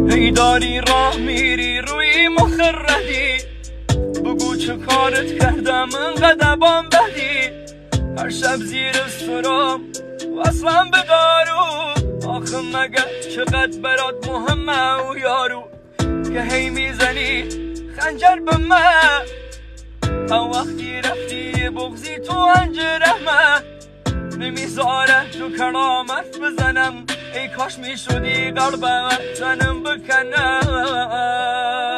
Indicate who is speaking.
Speaker 1: هی داری راه میری روی مخردی، بگو چه کارت کردم انقدر بام بدی. هر شب زیر سرم وصلم به دارو، آخه مگه چقدر برات مهمه و یارو که هی میزنی خنجر به من. تا وقتی رفتی بغزی تو انجره من، نمیذاره تو کرامت بزنم. ای کاش میشدی قلبم تنم بکنم.